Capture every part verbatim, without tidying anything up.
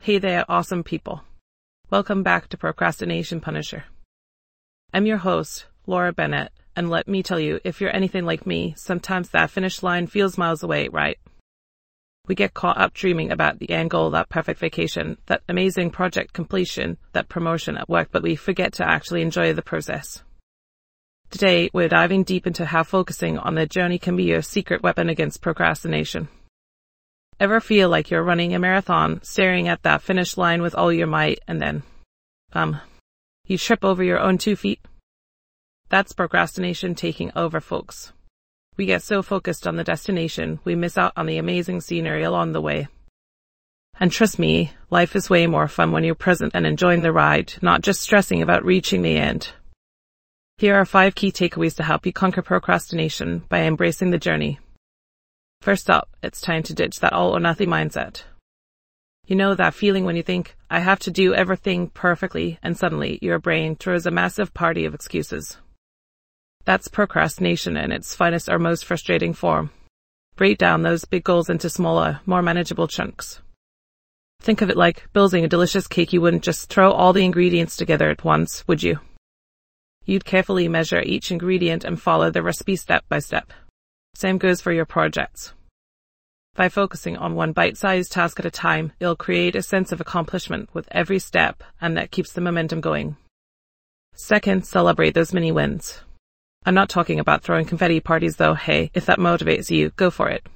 Hey there, awesome people. Welcome back to Procrastination Punisher. I'm your host, Laura Bennett, and let me tell you, if you're anything like me, sometimes that finish line feels miles away, right? We get caught up dreaming about the end goal, that perfect vacation, that amazing project completion, that promotion at work, but we forget to actually enjoy the process. Today, we're diving deep into how focusing on the journey can be your secret weapon against procrastination. Ever feel like you're running a marathon, staring at that finish line with all your might, and then, um, you trip over your own two feet? That's procrastination taking over, folks. We get so focused on the destination, we miss out on the amazing scenery along the way. And trust me, life is way more fun when you're present and enjoying the ride, not just stressing about reaching the end. Here are five key takeaways to help you conquer procrastination by embracing the journey. First up, it's time to ditch that all or nothing mindset. You know that feeling when you think, I have to do everything perfectly, and suddenly your brain throws a massive party of excuses. That's procrastination in its finest or most frustrating form. Break down those big goals into smaller, more manageable chunks. Think of it like building a delicious cake. You wouldn't just throw all the ingredients together at once, would you? You'd carefully measure each ingredient and follow the recipe step by step. Same goes for your projects. By focusing on one bite-sized task at a time, it'll create a sense of accomplishment with every step, and that keeps the momentum going. Second, celebrate those mini wins. I'm not talking about throwing confetti parties though. Hey, if that motivates you, go for it.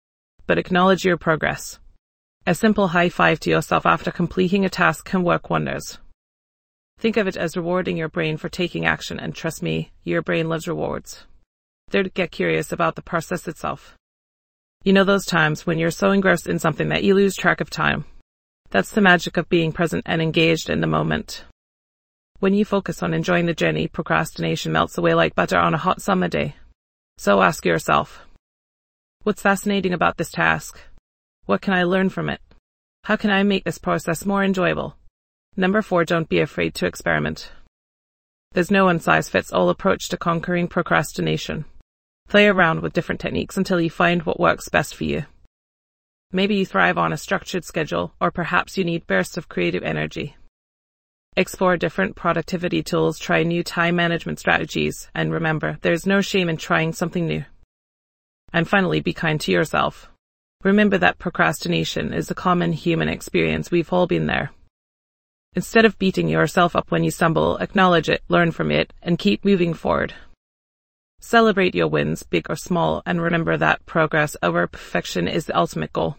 But acknowledge your progress. A simple high five to yourself after completing a task can work wonders. Think of it as rewarding your brain for taking action, and trust me, your brain loves rewards. Third, get curious about the process itself. You know those times when you're so engrossed in something that you lose track of time? That's the magic of being present and engaged in the moment. When you focus on enjoying the journey, procrastination melts away like butter on a hot summer day. So ask yourself, what's fascinating about this task? What can I learn from it? How can I make this process more enjoyable? Number four, don't be afraid to experiment. There's no one-size-fits-all approach to conquering procrastination. Play around with different techniques until you find what works best for you. Maybe you thrive on a structured schedule, or perhaps you need bursts of creative energy. Explore different productivity tools, try new time management strategies, and remember, there's no shame in trying something new. And finally, be kind to yourself. Remember that procrastination is a common human experience. We've all been there. Instead of beating yourself up when you stumble, acknowledge it, learn from it, and keep moving forward. Celebrate your wins, big or small, and remember that progress over perfection is the ultimate goal.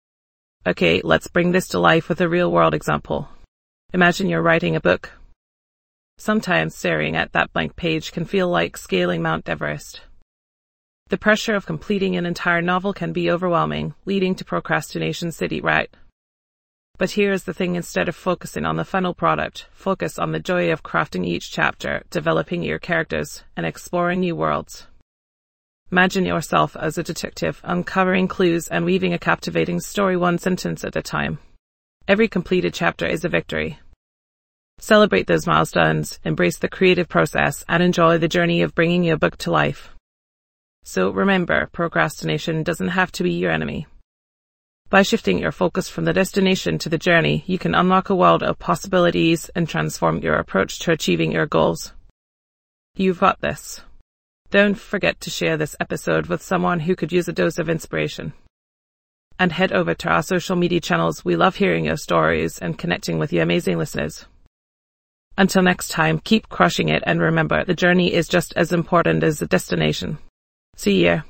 Okay, let's bring this to life with a real-world example. Imagine you're writing a book. Sometimes staring at that blank page can feel like scaling Mount Everest. The pressure of completing an entire novel can be overwhelming, leading to procrastination city, right? But here's the thing, instead of focusing on the final product, focus on the joy of crafting each chapter, developing your characters, and exploring new worlds. Imagine yourself as a detective, uncovering clues and weaving a captivating story one sentence at a time. Every completed chapter is a victory. Celebrate those milestones, embrace the creative process, and enjoy the journey of bringing your book to life. So remember, procrastination doesn't have to be your enemy. By shifting your focus from the destination to the journey, you can unlock a world of possibilities and transform your approach to achieving your goals. You've got this. Don't forget to share this episode with someone who could use a dose of inspiration. And head over to our social media channels. We love hearing your stories and connecting with you amazing listeners. Until next time, keep crushing it, and remember, the journey is just as important as the destination. See ya.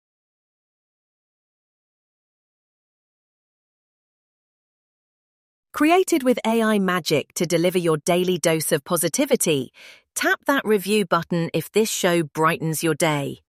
Created with A I magic to deliver your daily dose of positivity, tap that review button if this show brightens your day.